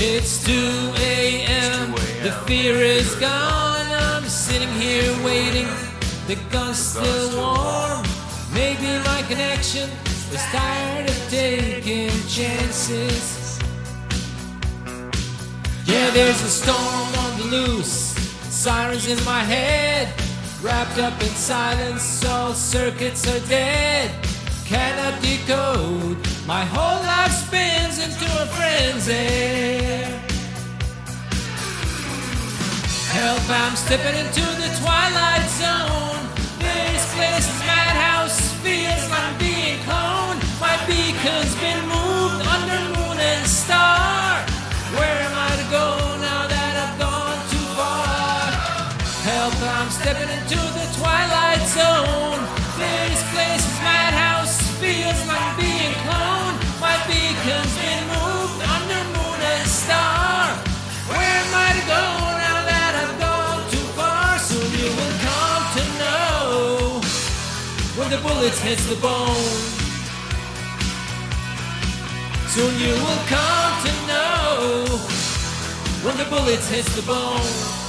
It's 2 a.m. The fear is gone. I'm sitting here waiting. The gun's still warm. Maybe my connection is tired of taking chances. Yeah, there's a storm on the loose. Sirens in my head. Wrapped up in silence, all circuits are dead. Cannot decode. My whole life spins into a frenzy. Help, I'm stepping into the twilight zone. This place is madhouse, feels like I'm being cloned. My beacon's been moved under moon and star. Where am I to go now that I've gone too far? Help, I'm stepping into the twilight zone. This place is madhouse, feels like I'm being cloned. My beacon's been moved under moon and star. Where am I to go now that I've gone too far? Soon you will come to know when the bullets hit the bone. Soon you will come to know when the bullets hit the bone.